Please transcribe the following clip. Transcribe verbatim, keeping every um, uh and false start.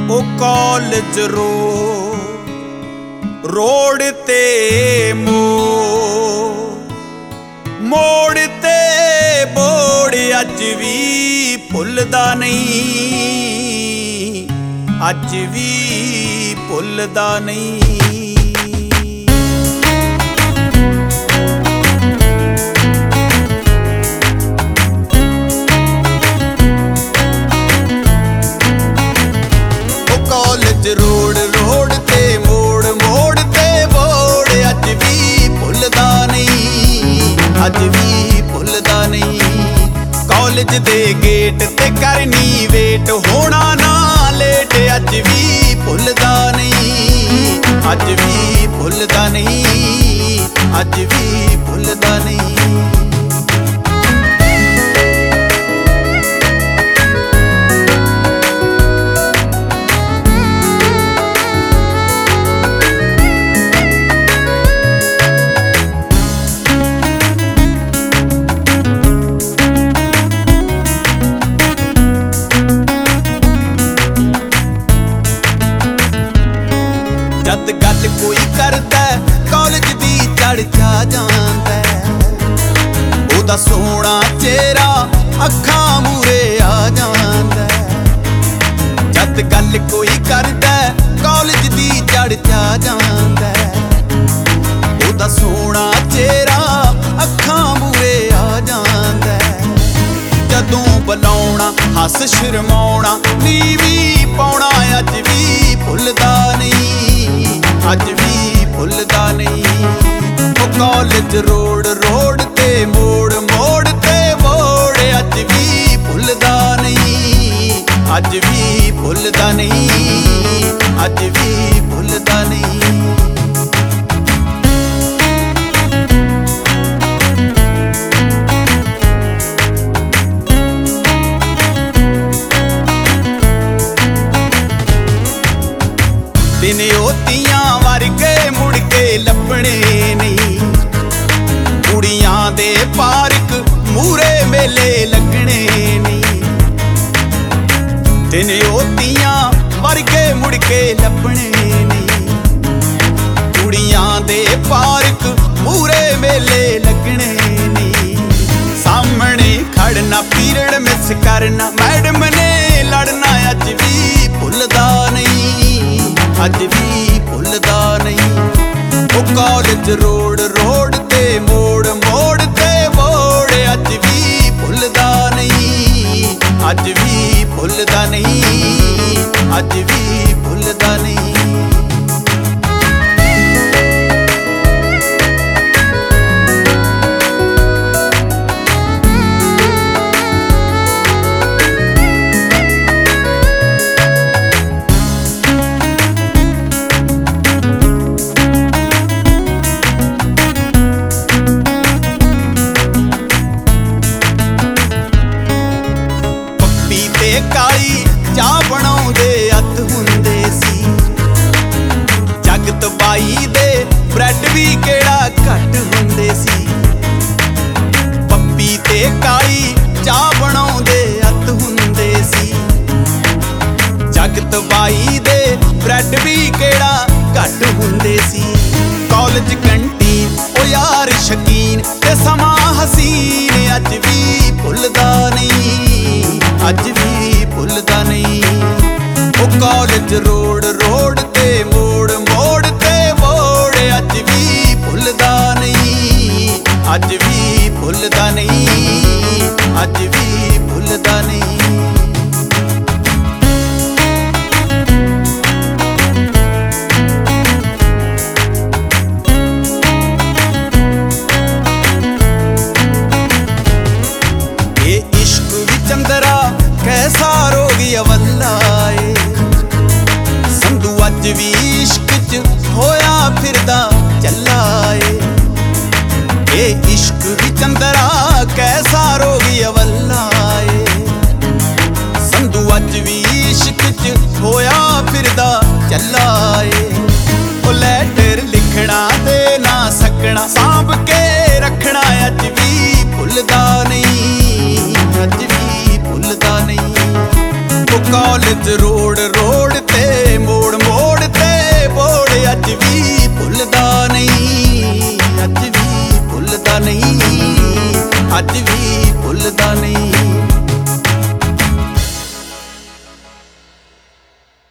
ओ college रो road ते मोड़ मोड़ ते बोड़ अज भी भुलदा नहीं, अज भी भुलदा नहीं। रोड रोड ते मोड़ मोड़ ते बोड़ अज भी भुलदा नहीं, अज भी भुलदा नहीं। कॉलेज दे गेट ते करनी वेट होना ना लेट अज भी भुलदा नहीं, अज भी भुलदा नहीं, अज भी भुलदा नहीं। जद गल कोई करदा कॉलेज दी चढ़ जा जांदा, ओदा सोहना चेहरा अखां मूरे आ जांदा। जद गल कोई करदा कॉलेज दी चढ़ जा जांदा, ओदा सोहना चेहरा अखां मूरे आ जांदा। जदों बुलाउणा हस शर्माउणा नीवी पाउणा अज भी भुलदा नहीं, अज भी भुलदा नहीं। ओ कॉलेज रोड रोड ते मोड़ मोड़ ते बोड़ अज भी भुलदा नहीं, अज भी भुलदा नहीं, अज भी भुलदा नहीं। दिन ओतियां वर्गे मुड़ के लभणे नहीं, कुड़ियां दे पार्क मूरे मेले लगने नहीं। दिन ओतियां वर्गे मुड़ के लभणे नहीं, कुड़ियां दे पार्क मूरे मेले लगने नहीं। सामने खड़ना पीरियड मिस करना मैडम ने लड़ना अज भी भुलदा नहीं, अज भी भुलदा नहीं। ओ कॉलेज रोड रोड ते मोड़ मोड़ ते बोड़ अज भी भुलदा नहीं, अज भी भुलदा नहीं, अज भी भुलदा नहीं। काली चाह बनाउंदे अत हुंदे सी, जगत बाई दे ब्रैड भी केड़ा घट हुंदे सी। पप्पी ते काली चाह बनाउंदे अत हुंदे सी, जगत बाई दे ब्रैड भी केड़ा घट हुंदे सी। कॉलेज कैंटीन ओ यार शकीन ते समा हसीन अज भी भुलदा नहीं, अज भी भुलदा नहीं। ओ कॉलेज रोड रोड ते मोड़ मोड़ ते बोड़ अज भी भुलदा नहीं, अज भी भुलदा नहीं, अज भी भुलदा नहीं। ये इश्क भी चंदरा कैसा रोगी अवल्लाए, संधू अज भी इश्क च होया फिरदा चलाए। ये इश्क भी चंदरा कैसा रोगी अवल्लाए, संधू अज भी इश्क च होया फिरदा चलाए। ओ लैटर लिखना दे ना सकना सांभ के रखना अज भी भुलदा नहीं, अज भी भुलदा नहीं। ओ कॉलेज रोड रोड ते ਅੱਜ ਵੀ ਭੁੱਲਦਾ ਨਹੀਂ, ਅੱਜ ਵੀ ਭੁੱਲਦਾ ਨਹੀਂ, ਅੱਜ ਵੀ